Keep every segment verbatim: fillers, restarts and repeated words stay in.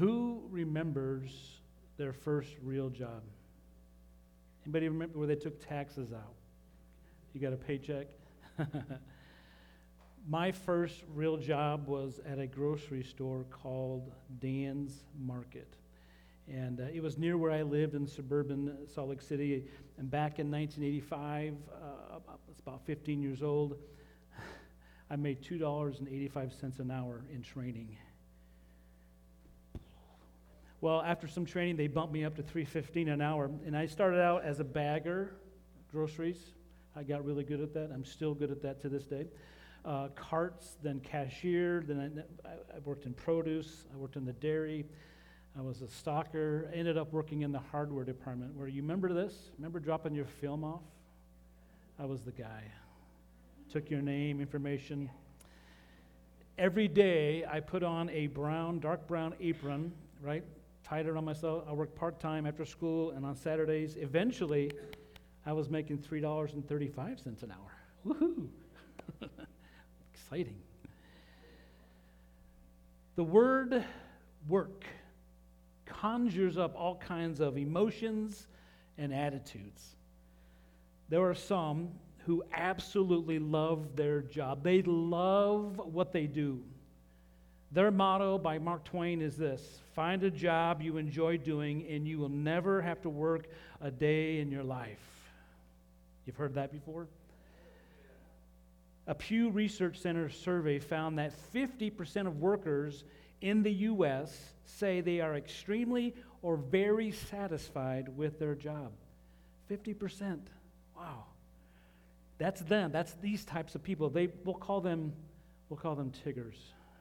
Who remembers their first real job? Anybody remember where they took taxes out? You got a paycheck? My first real job was at a grocery store called Dan's Market. And uh, it was near where I lived in suburban Salt Lake City. And back in nineteen eighty-five, uh, I was about fifteen years old, I made two dollars and eighty-five cents an hour in training. Well, after some training, they bumped me up to three fifteen an hour. And I started out as a bagger, groceries. I got really good at that. I'm still good at that to this day. Uh, carts, then cashier, then I, I worked in produce, I worked in the dairy, I was a stocker. I ended up working in the hardware department where, you remember this? Remember dropping your film off? I was the guy. Took your name, information. Every day I put on a brown, dark brown apron, right? Tied it on myself. I worked part-time after school and on Saturdays. Eventually, I was making three dollars and thirty-five cents an hour. Woohoo! Exciting. The word work conjures up all kinds of emotions and attitudes. There are some who absolutely love their job. They love what they do. Their motto by Mark Twain is this: find a job you enjoy doing and you will never have to work a day in your life. You've heard that before? A Pew Research Center survey found that fifty percent of workers in the U S say they are extremely or very satisfied with their job. fifty percent. Wow. That's them. That's these types of people. They we'll call them we'll call them Tiggers.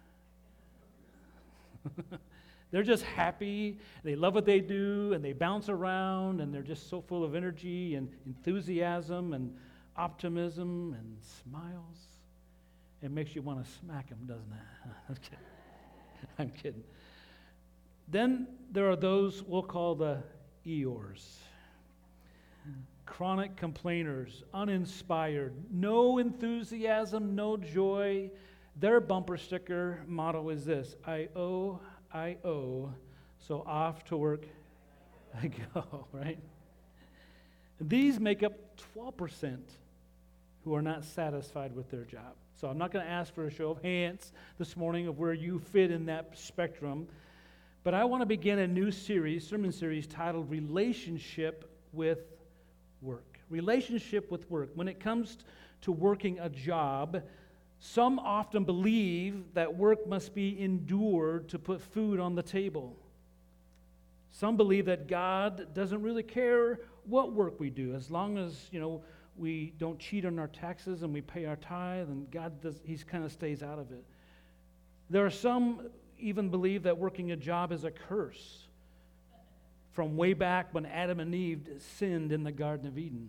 They're just happy, they love what they do, and they bounce around, and they're just so full of energy and enthusiasm and optimism and smiles. It makes you want to smack them, doesn't it? I'm kidding. I'm kidding. Then there are those we'll call the Eeyores. Chronic complainers, uninspired, no enthusiasm, no joy. Their bumper sticker motto is this: I owe, I owe, so off to work I go, right? These make up twelve percent who are not satisfied with their job. So I'm not going to ask for a show of hands this morning of where you fit in that spectrum, but I want to begin a new series, sermon series titled Relationship with Work. Relationship with work. When it comes to working a job, some often believe that work must be endured to put food on the table. Some believe that God doesn't really care what work we do, as long as, you know, we don't cheat on our taxes and we pay our tithe, and God does, He kind of stays out of it. There are some even believe that working a job is a curse from way back when Adam and Eve sinned in the Garden of Eden.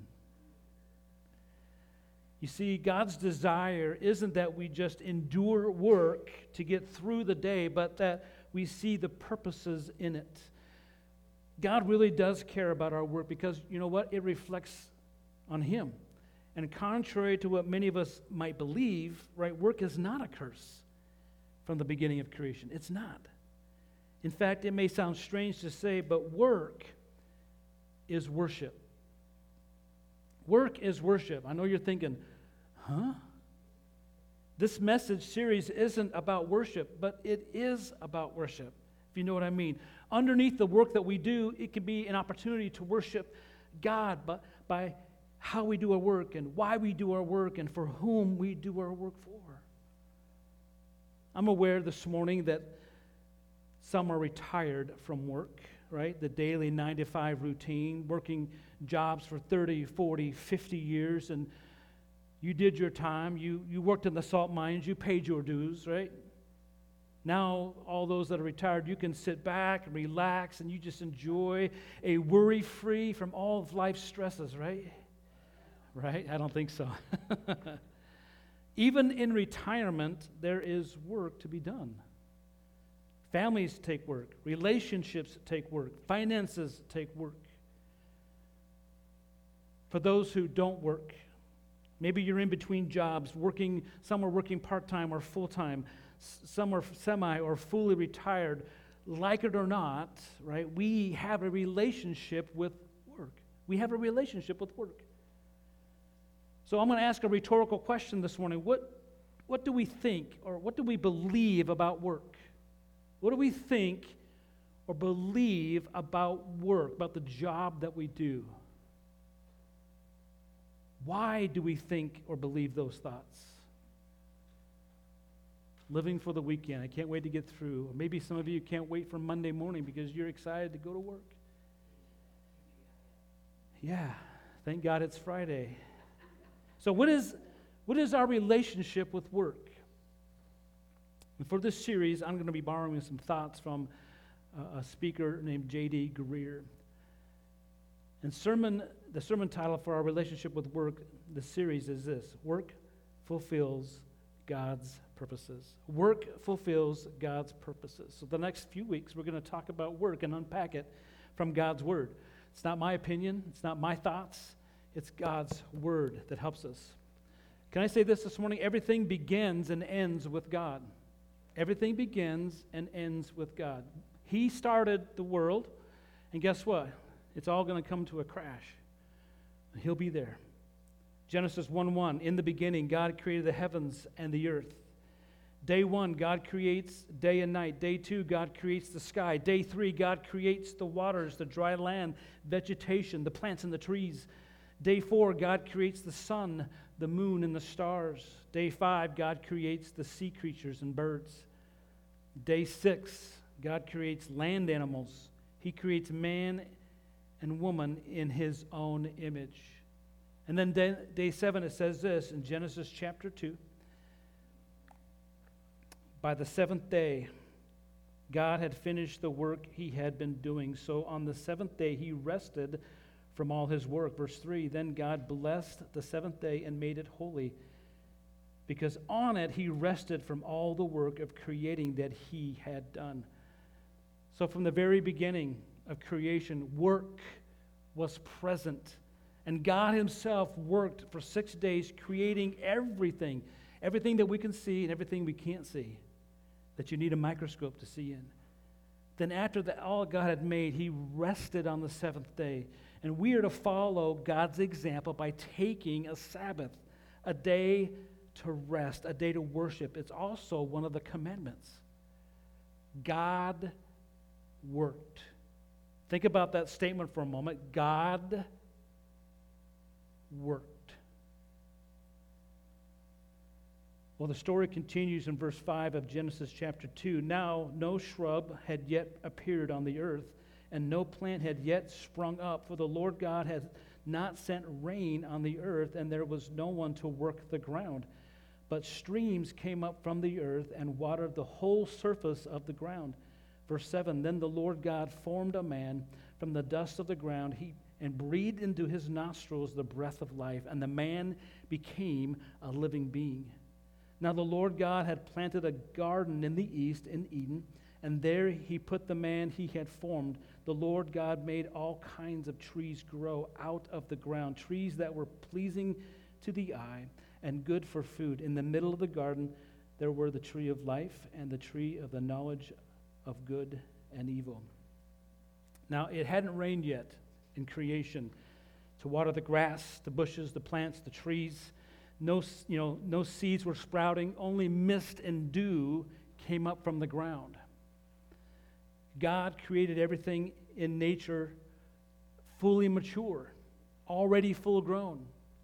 You see, God's desire isn't that we just endure work to get through the day, but that we see the purposes in it. God really does care about our work because, you know what? It reflects on Him. And contrary to what many of us might believe, right, work is not a curse from the beginning of creation. It's not. In fact, it may sound strange to say, but work is worship. Work is worship. I know you're thinking, huh? This message series isn't about worship, but it is about worship, if you know what I mean. Underneath the work that we do, it can be an opportunity to worship God by, by how we do our work and why we do our work and for whom we do our work for. I'm aware this morning that some are retired from work, right? The daily nine to five routine, working jobs for thirty, forty, fifty years, and you did your time. You, you worked in the salt mines. You paid your dues, right? Now, all those that are retired, you can sit back and relax, and you just enjoy a worry-free from all of life's stresses, right? Right? I don't think so. Even in retirement, there is work to be done. Families take work. Relationships take work. Finances take work. For those who don't work, maybe you're in between jobs, working. Some are working part-time or full-time. Some are semi or fully retired. like it or not, right, we have a relationship with work. We have a relationship with work. So I'm going to ask a rhetorical question this morning. What, what do we think or what do we believe about work? What do we think or believe about work, about the job that we do? Why do we think or believe those thoughts? Living for the weekend. I can't wait to get through. Or maybe some of you can't wait for Monday morning because you're excited to go to work. Yeah, thank God it's Friday. So what is, what is our relationship with work? And for this series, I'm going to be borrowing some thoughts from uh, a speaker named J D Greear. And sermon, the sermon title for our relationship with work, the series is this: Work Fulfills God's Purposes. Work fulfills God's purposes. So the next few weeks, we're going to talk about work and unpack it from God's Word. It's not my opinion. It's not my thoughts. It's God's Word that helps us. Can I say this this morning? Everything begins and ends with God. Everything begins and ends with God. He started the world, and guess what? It's all going to come to a crash. He'll be there. Genesis one one, in the beginning, God created the heavens and the earth. Day one, God creates day and night. Day two, God creates the sky. Day three, God creates the waters, the dry land, vegetation, the plants and the trees. Day four, God creates the sun, the moon, and the stars. Day five, God creates the sea creatures and birds. Day six, God creates land animals. He creates man and woman in his own image. And then day, day seven, it says this in Genesis chapter two. By the seventh day, God had finished the work he had been doing. So on the seventh day, he rested from all his work. Verse three, then God blessed the seventh day and made it holy, because on it he rested from all the work of creating that he had done. So from the very beginning of creation, work was present. And God himself worked for six days creating everything, everything that we can see and everything we can't see, that you need a microscope to see in. Then after that, all God had made, he rested on the seventh day. And we are to follow God's example by taking a Sabbath, a day to rest, a day to worship. It's also one of the commandments. God worked. Think about that statement for a moment. God worked. Well, the story continues in verse five of Genesis chapter two. Now, no shrub had yet appeared on the earth, and no plant had yet sprung up, for the Lord God had not sent rain on the earth, and there was no one to work the ground. But streams came up from the earth and watered the whole surface of the ground. Verse seven, then the Lord God formed a man from the dust of the ground he, and breathed into his nostrils the breath of life, and the man became a living being. Now the Lord God had planted a garden in the east in Eden, and there he put the man he had formed. The Lord God made all kinds of trees grow out of the ground, trees that were pleasing to the eye and good for food. In the middle of the garden there were the tree of life and the tree of the knowledge of good and evil. Now it hadn't rained yet in creation to water the grass, the bushes, the plants, the trees. No, you know, no seeds were sprouting. Only mist and dew came up from the ground. God created everything in nature fully mature, already full grown.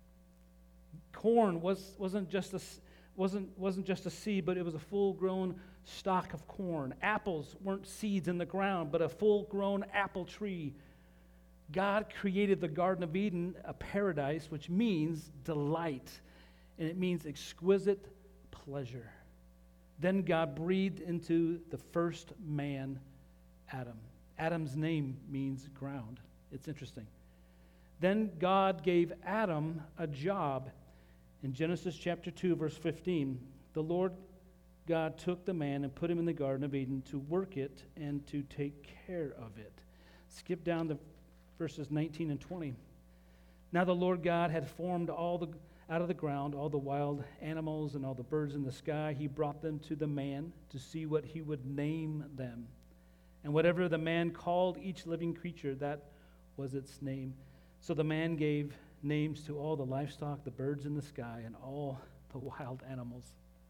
Corn was, wasn't, just a, wasn't, wasn't just a seed, but it was a full-grown stalk of corn. Apples weren't seeds in the ground, but a full-grown apple tree. God created the Garden of Eden, a paradise, which means delight, and it means exquisite pleasure. Then God breathed into the first man, Adam. Adam's name means ground. It's interesting. Then God gave Adam a job. In Genesis chapter two, verse fifteen, the Lord God took the man and put him in the Garden of Eden to work it and to take care of it. Skip down to verses nineteen and twenty. Now the Lord God had formed all the out of the ground all the wild animals and all the birds in the sky. He brought them to the man to see what he would name them. And whatever the man called each living creature, that was its name. So the man gave names to all the livestock, the birds in the sky, and all the wild animals.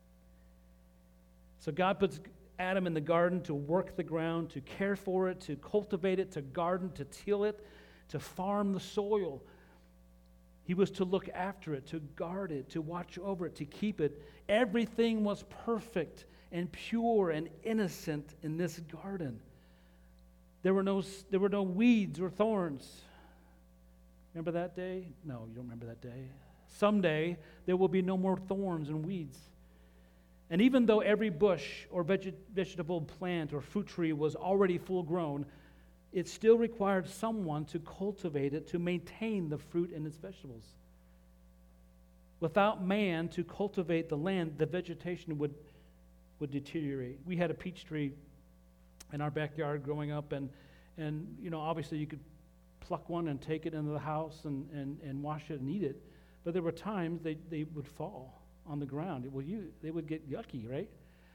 So God puts Adam in the garden to work the ground, to care for it, to cultivate it, to garden, to till it, to farm the soil. He was to look after it, to guard it, to watch over it, to keep it. Everything was perfect and pure and innocent in this garden. There were no, there were no weeds or thorns. Remember that day? No, you don't remember that day. Someday, there will be no more thorns and weeds. And even though every bush or veget- vegetable plant or fruit tree was already full grown, it still required someone to cultivate it, to maintain the fruit and its vegetables. Without man to cultivate the land, the vegetation would, would deteriorate. We had a peach tree in our backyard growing up, and, and you know, obviously you could pluck one and take it into the house and, and, and wash it and eat it. But there were times they, they would fall on the ground. It would, you, they would get yucky, right?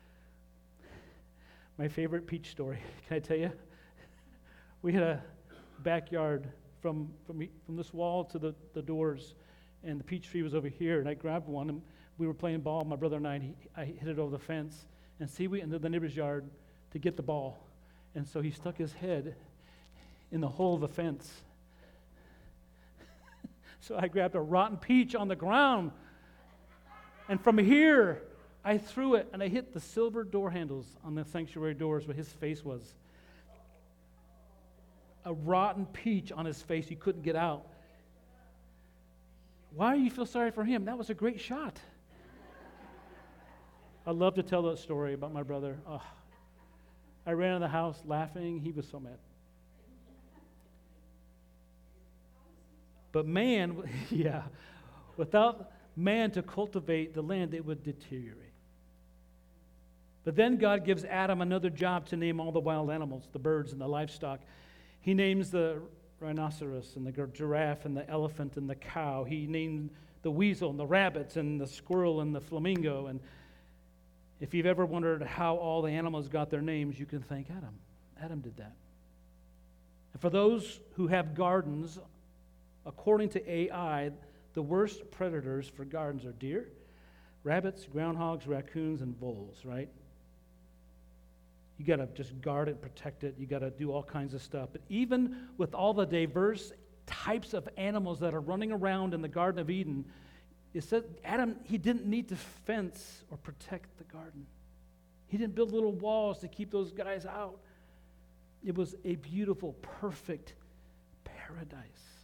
My favorite peach story, can I tell you? We had a backyard from from from this wall to the, the doors, and the peach tree was over here, and I grabbed one, and we were playing ball, my brother and I, and he, I hit it over the fence, and see, we entered the neighbor's yard to get the ball, and so he stuck his head in the hole of the fence. So I grabbed a rotten peach on the ground, and from here, I threw it, and I hit the silver door handles on the sanctuary doors where his face was. A rotten peach on his face. He couldn't get out. Why do you feel sorry for him? That was a great shot. I love to tell that story about my brother. Oh, I ran in the house laughing. He was so mad. But man, yeah, without man to cultivate the land, it would deteriorate. But then God gives Adam another job to name all the wild animals, the birds and the livestock. He names the rhinoceros and the giraffe and the elephant and the cow. He named the weasel and the rabbits and the squirrel and the flamingo. And if you've ever wondered how all the animals got their names, you can thank Adam. Adam did that. And for those who have gardens, according to A I, the worst predators for gardens are deer, rabbits, groundhogs, raccoons, and voles, right? You got to just guard it, protect it. You got to do all kinds of stuff. But even with all the diverse types of animals that are running around in the Garden of Eden, it said Adam, he didn't need to fence or protect the garden. He didn't build little walls to keep those guys out. It was a beautiful, perfect paradise.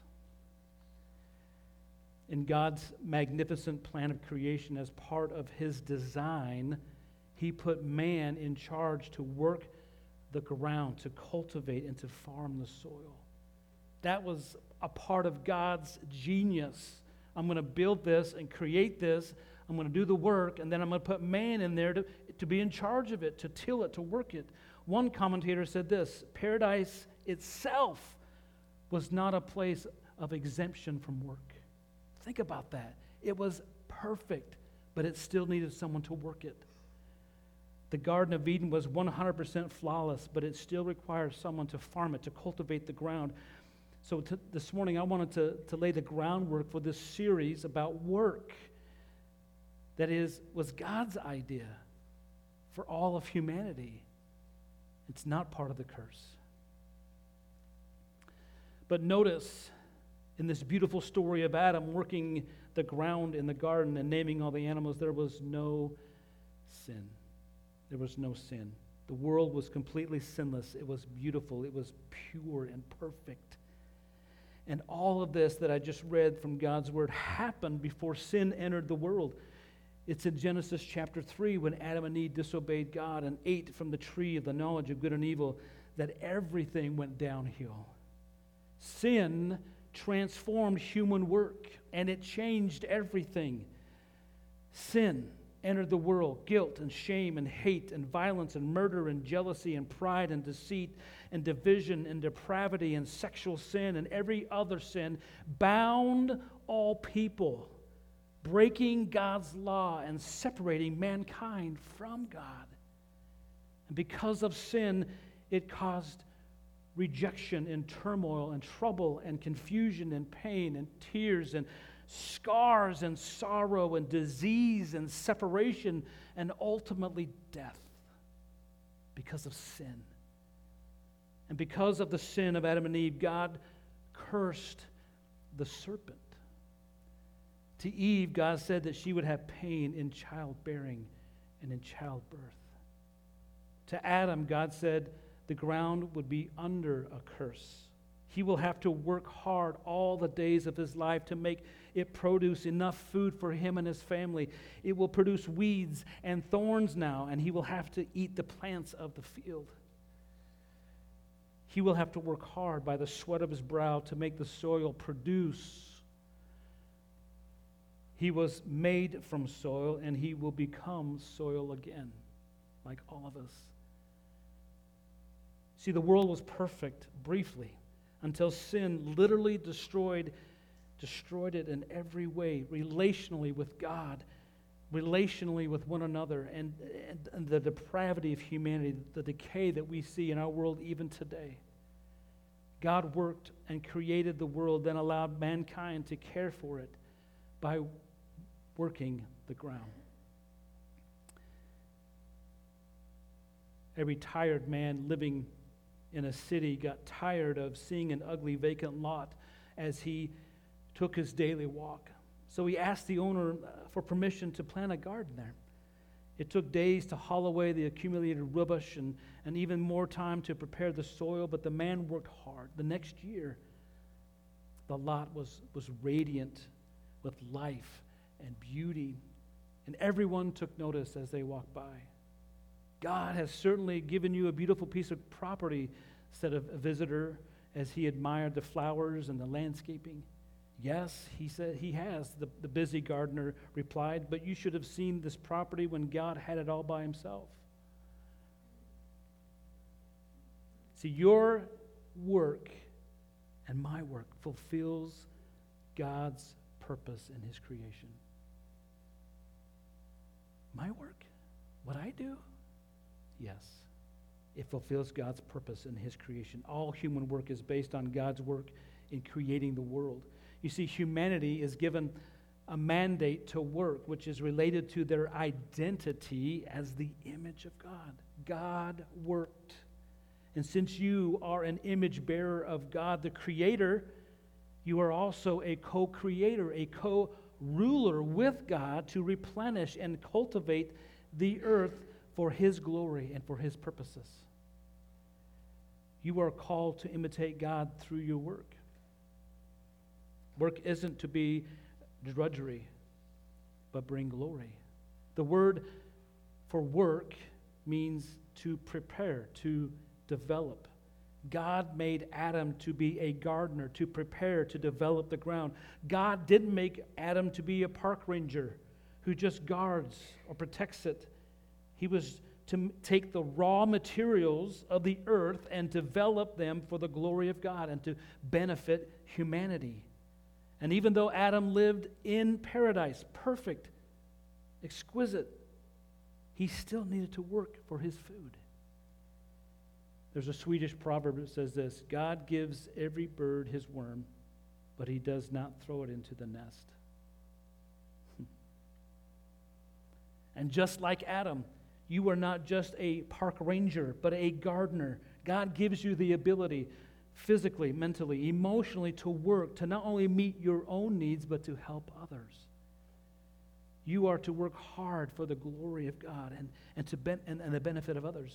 In God's magnificent plan of creation, as part of his design, he put man in charge to work the ground, to cultivate and to farm the soil. That was a part of God's genius. I'm going to build this and create this. I'm going to do the work, and then I'm going to put man in there to, to be in charge of it, to till it, to work it. One commentator said this: paradise itself was not a place of exemption from work. Think about that. It was perfect, but it still needed someone to work it. The Garden of Eden was one hundred percent flawless, but it still requires someone to farm it, to cultivate the ground. So to, this morning I wanted to, to lay the groundwork for this series about work. That is, was God's idea for all of humanity. It's not part of the curse. But notice, in this beautiful story of Adam working the ground in the garden and naming all the animals, there was no sin. There was no sin. The world was completely sinless. It was beautiful. It was pure and perfect. And all of this that I just read from God's word happened before sin entered the world. It's in Genesis chapter three, when Adam and Eve disobeyed God and ate from the tree of the knowledge of good and evil, that everything went downhill. Sin transformed human work, and it changed everything. Sin entered the world, guilt and shame and hate and violence and murder and jealousy and pride and deceit and division and depravity and sexual sin and every other sin bound all people, breaking God's law and separating mankind from God. And because of sin, it caused rejection and turmoil and trouble and confusion and pain and tears and scars and sorrow and disease and separation and ultimately death because of sin. And because of the sin of Adam and Eve, God cursed the serpent. To Eve, God said that she would have pain in childbearing and in childbirth. To Adam, God said the ground would be under a curse. He will have to work hard all the days of his life to make it produce enough food for him and his family. It will produce weeds and thorns now, and he will have to eat the plants of the field. He will have to work hard by the sweat of his brow to make the soil produce. He was made from soil, and he will become soil again, like all of us. See, the world was perfect briefly until sin literally destroyed, destroyed it in every way, relationally with God, relationally with one another, and, and, and the depravity of humanity, the decay that we see in our world even today. God worked and created the world, then allowed mankind to care for it by working the ground. A retired man living in a city got tired of seeing an ugly vacant lot as he took his daily walk. So he asked the owner for permission to plant a garden there. It took days to haul away the accumulated rubbish and, and even more time to prepare the soil, but the man worked hard. The next year, the lot was, was radiant with life and beauty, and everyone took notice as they walked by. God has certainly given you a beautiful piece of property, said a visitor as he admired the flowers and the landscaping. Yes, he said he has, the, the busy gardener replied, but you should have seen this property when God had it all by himself. See, your work and my work fulfills God's purpose in his creation. My work, what I do, yes, it fulfills God's purpose in his creation. All human work is based on God's work in creating the world. You see, humanity is given a mandate to work, which is related to their identity as the image of God. God worked. And since you are an image bearer of God, the Creator, you are also a co-creator, a co-ruler with God to replenish and cultivate the earth for his glory and for his purposes. You are called to imitate God through your work. Work isn't to be drudgery, but bring glory. The word for work means to prepare, to develop. God made Adam to be a gardener, to prepare, to develop the ground. God didn't make Adam to be a park ranger who just guards or protects it. He was to take the raw materials of the earth and develop them for the glory of God and to benefit humanity. And even though Adam lived in paradise, perfect, exquisite, he still needed to work for his food. There's a Swedish proverb that says this: God gives every bird his worm, but he does not throw it into the nest. And just like Adam, you are not just a park ranger, but a gardener. God gives you the ability, physically, mentally, emotionally, to work, to not only meet your own needs, but to help others. You are to work hard for the glory of God and, and, to ben- and, and the benefit of others.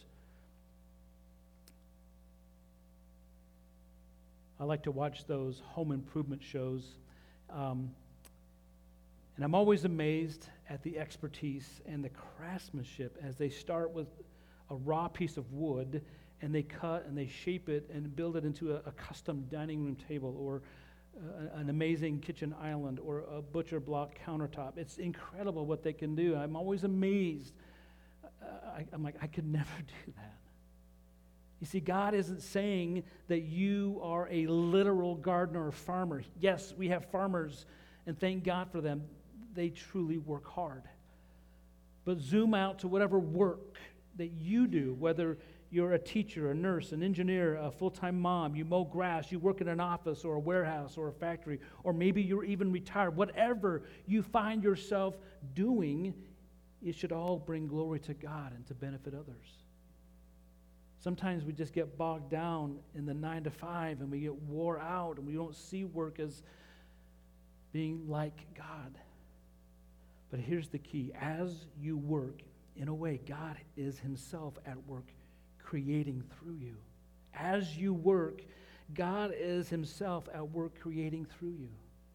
I like to watch those home improvement shows. Um, and I'm always amazed at the expertise and the craftsmanship as they start with a raw piece of wood and they cut and they shape it and build it into a, a custom dining room table or uh, an amazing kitchen island or a butcher block countertop. It's incredible what they can do. I'm always amazed. Uh, I, I'm like, I could never do that. You see, God isn't saying that you are a literal gardener or farmer. Yes, we have farmers, and thank God for them. They truly work hard. But zoom out to whatever work that you do, whether You're a teacher, a nurse, an engineer, a full-time mom. You mow grass. You work in an office or a warehouse or a factory. Or maybe you're even retired. Whatever you find yourself doing, it should all bring glory to God and to benefit others. Sometimes we just get bogged down in the nine to five and we get wore out and we don't see work as being like God. But here's the key. As you work, in a way, God is himself at work creating through you. As you work, God is himself at work creating through you.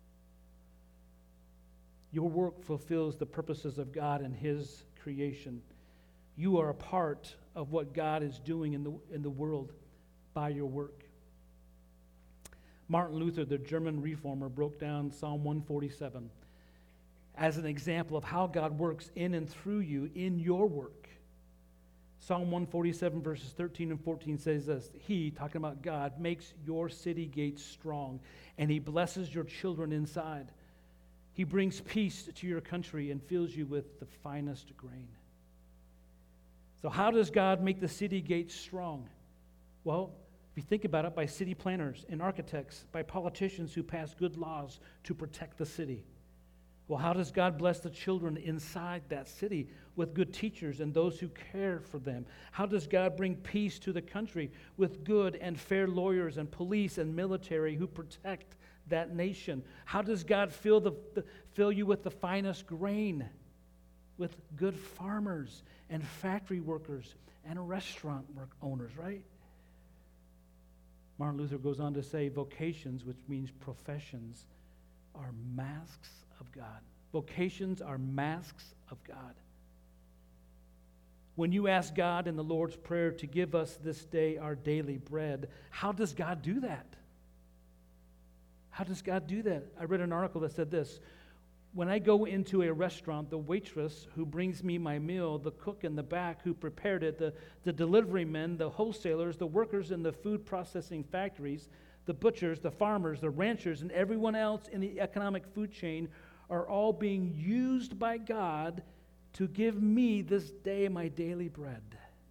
Your work fulfills the purposes of God and his creation. You are a part of what God is doing in the, in the world by your work. Martin Luther, the German reformer, broke down Psalm one forty-seven as an example of how God works in and through you in your work. Psalm one forty-seven verses thirteen and fourteen says this: He, talking about God, makes your city gates strong, and he blesses your children inside. He brings peace to your country and fills you with the finest grain. So how does God make the city gates strong? Well, if you think about it, by city planners and architects, by politicians who pass good laws to protect the city. Well, how does God bless the children inside that city with good teachers and those who care for them? How does God bring peace to the country with good and fair lawyers and police and military who protect that nation? How does God fill the, the fill you with the finest grain, with good farmers and factory workers and restaurant work owners, right? Martin Luther goes on to say vocations, which means professions, are masks of God. Vocations are masks of God. When you ask God in the Lord's Prayer to give us this day our daily bread, how does God do that? How does God do that? I read an article that said this: when I go into a restaurant, the waitress who brings me my meal, the cook in the back who prepared it, the, the delivery men, the wholesalers, the workers in the food processing factories, the butchers, the farmers, the ranchers, and everyone else in the economic food chain are all being used by God to give me this day my daily bread.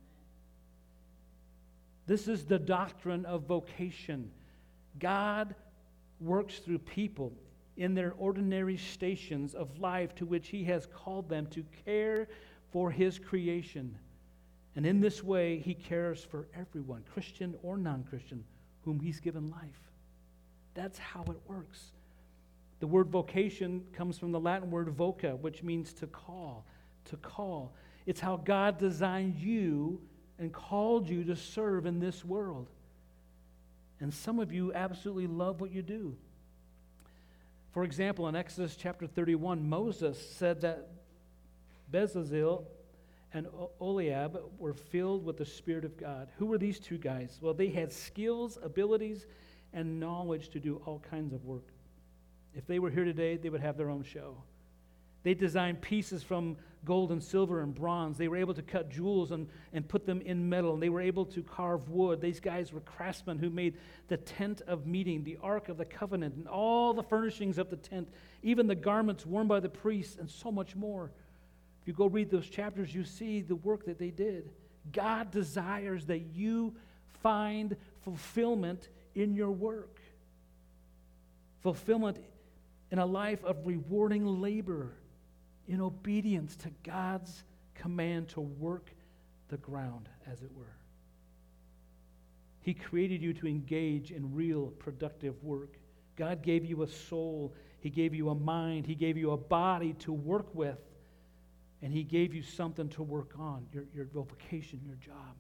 This is the doctrine of vocation. God works through people in their ordinary stations of life to which he has called them to care for his creation. And in this way, he cares for everyone, Christian or non-Christian, whom he's given life. That's how it works. The word vocation comes from the Latin word voca, which means to call, to call. It's how God designed you and called you to serve in this world. And some of you absolutely love what you do. For example, in Exodus chapter thirty-one, Moses said that Bezalel and Oholiab were filled with the Spirit of God. Who were these two guys? Well, they had skills, abilities, and knowledge to do all kinds of work. If they were here today, they would have their own show. They designed pieces from gold and silver and bronze. They were able to cut jewels and, and put them in metal. And they were able to carve wood. These guys were craftsmen who made the tent of meeting, the Ark of the Covenant, and all the furnishings of the tent, even the garments worn by the priests, and so much more. If you go read those chapters, you see the work that they did. God desires that you find fulfillment in your work. Fulfillment in a life of rewarding labor, in obedience to God's command to work the ground, as it were. He created you to engage in real productive work. God gave you a soul. He gave you a mind. He gave you a body to work with. And he gave you something to work on, your, your vocation, your job.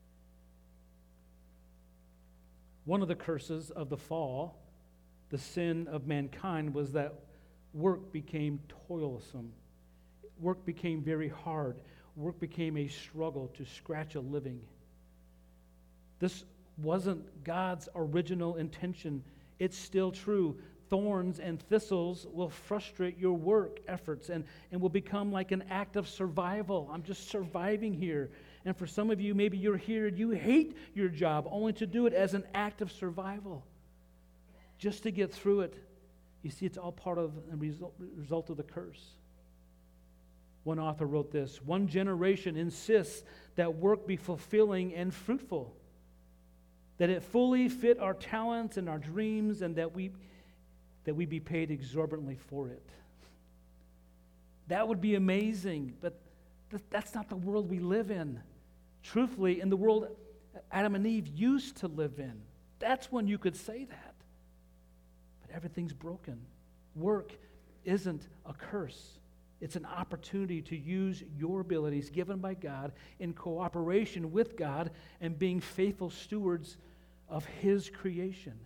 One of the curses of the fall, the sin of mankind, was that work became toilsome. Work became very hard. Work became a struggle to scratch a living. This wasn't God's original intention. It's still true. Thorns and thistles will frustrate your work efforts and, and will become like an act of survival. I'm just surviving here. And for some of you, maybe you're here and you hate your job only to do it as an act of survival, just to get through it. You see, it's all part of the result, result of the curse. One author wrote this: one generation insists that work be fulfilling and fruitful, that it fully fit our talents and our dreams, and that we, that we be paid exorbitantly for it. That would be amazing, but th- that's not the world we live in. Truthfully, in the world Adam and Eve used to live in, that's when you could say that. But everything's broken. Work isn't a curse. It's an opportunity to use your abilities given by God in cooperation with God and being faithful stewards of His creation.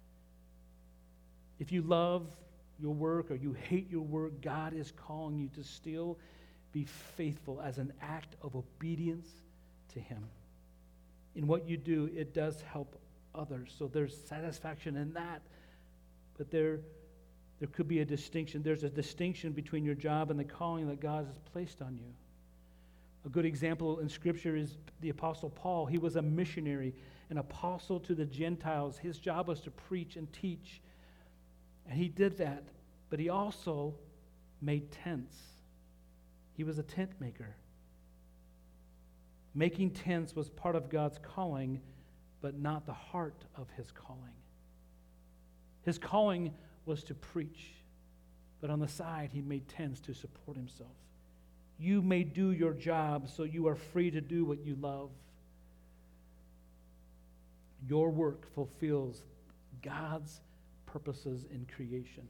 If you love your work or you hate your work, God is calling you to still be faithful as an act of obedience to Him. In what you do, it does help others. So there's satisfaction in that. But there, there could be a distinction. There's a distinction between your job and the calling that God has placed on you. A good example in Scripture is the Apostle Paul. He was a missionary, an apostle to the Gentiles. His job was to preach and teach. And he did that. But he also made tents. He was a tent maker. Making tents was part of God's calling, but not the heart of his calling. His calling was to preach, but on the side he made tents to support himself. You may do your job so you are free to do what you love. Your work fulfills God's purposes in creation.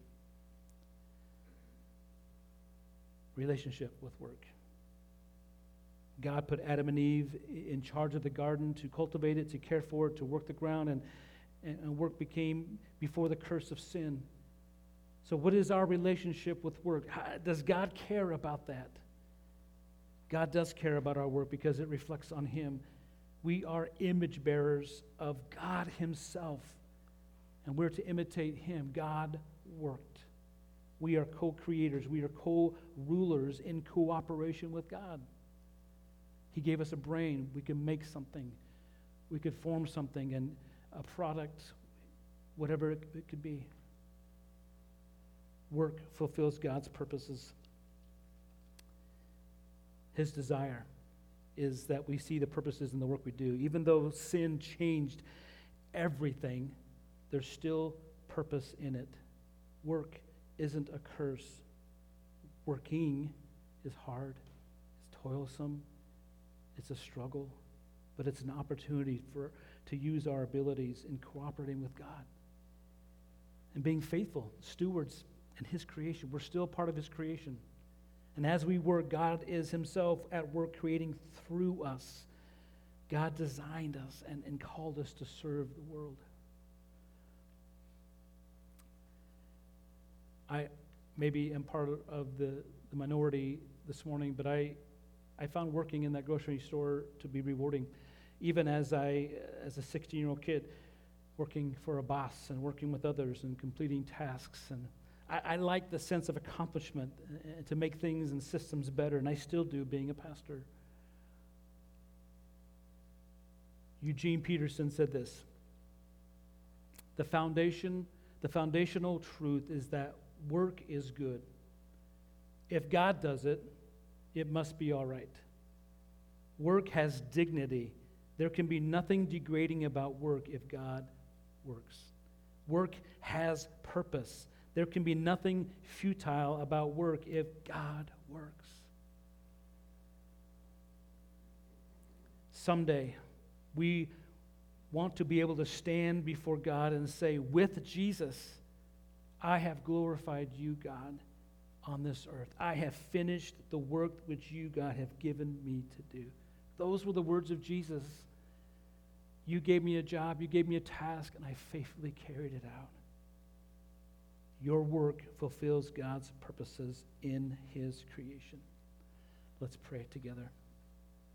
Relationship with work. God put Adam and Eve in charge of the garden to cultivate it, to care for it, to work the ground, and, and work became before the curse of sin. So what is our relationship with work? How, does God care about that? God does care about our work because it reflects on Him. We are image bearers of God Himself, and we're to imitate Him. God worked. We are co-creators. We are co-rulers in cooperation with God. He gave us a brain. We can make something. We could form something, and a product, whatever it, it could be. Work fulfills God's purposes. His desire is that we see the purposes in the work we do. Even though sin changed everything, there's still purpose in it. Work isn't a curse. Working is hard. It's toilsome. It's a struggle, but it's an opportunity for to use our abilities in cooperating with God and being faithful stewards in His creation. We're still part of His creation. And as we work, God is Himself at work creating through us. God designed us and, and called us to serve the world. I maybe am part of the, the minority this morning, but I I found working in that grocery store to be rewarding, even as I, as a sixteen-year-old kid, working for a boss and working with others and completing tasks. And I, I like the sense of accomplishment uh, to make things and systems better, and I still do being a pastor. Eugene Peterson said this: the foundation, the foundational truth is that work is good. If God does it, it must be all right. Work has dignity. There can be nothing degrading about work if God works. Work has purpose. There can be nothing futile about work if God works. Someday, we want to be able to stand before God and say, with Jesus, I have glorified you, God, on this earth. I have finished the work which you, God, have given me to do. Those were the words of Jesus. You gave me a job, you gave me a task, and I faithfully carried it out. Your work fulfills God's purposes in His creation. Let's pray together.